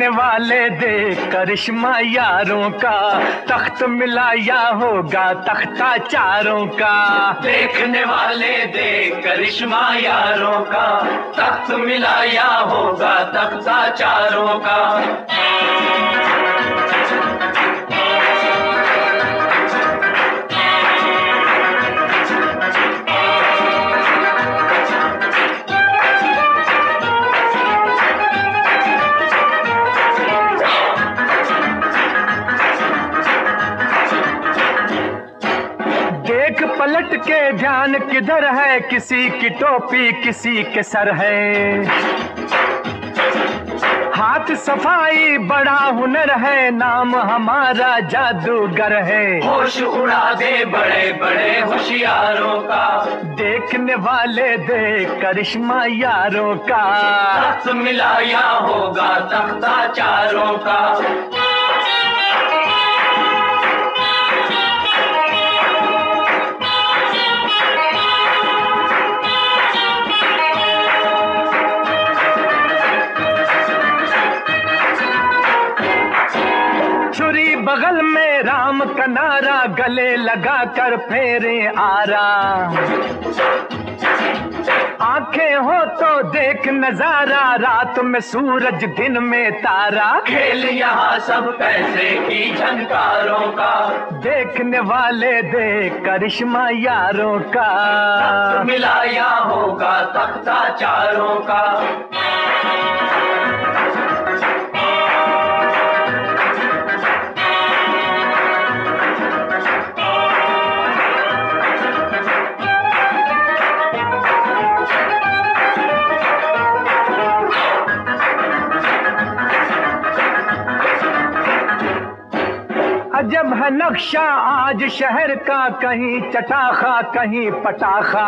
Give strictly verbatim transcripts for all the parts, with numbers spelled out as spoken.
देखने वाले देख करिश्मा यारों का, तख्त मिला या होगा तख्ता चारों का। देखने वाले देख करिश्मा यारों का, तख्त मिला या होगा तख्ता चारों का। पलट के ध्यान किधर है, किसी की टोपी किसी के सर है। हाथ सफाई बड़ा हुनर है, नाम हमारा जादूगर है। होश उड़ा दे बड़े बड़े होशियारों का, देखने वाले देख करिश्मा यारों का, तख्त मिला या होगा तख्ता चारों का। बगल में राम का नारा, गले लगा कर फेरे आरा। आंखें हो तो देख नजारा, रात में सूरज दिन में तारा। खेल यहाँ सब पैसे की झनकारों का, देखने वाले देख करिश्मा यारों का, तख्त मिला या होगा तख्ता चारों का। अजब है नक्शा आज शहर का, कहीं चटाखा कहीं पटाखा।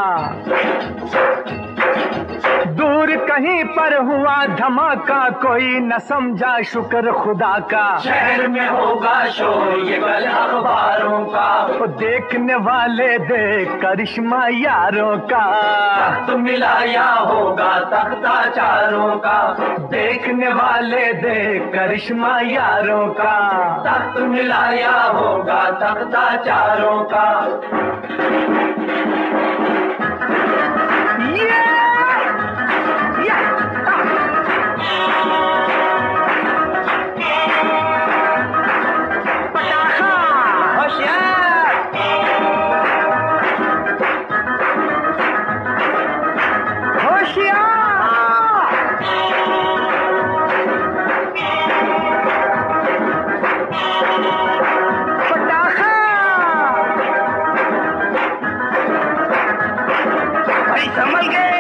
दूर कहीं पर हुआ धमाका, कोई न समझा शुक्र खुदा का। शहर में होगा शोर ये कल अखबारों का, तो देखने वाले देख करिश्मा यारों का, तख्त मिला या होगा तख्ता चारों का। देखने वाले देख करिश्मा यारों का, तख्त मिला या होगा तख्ता चारों का। संभल के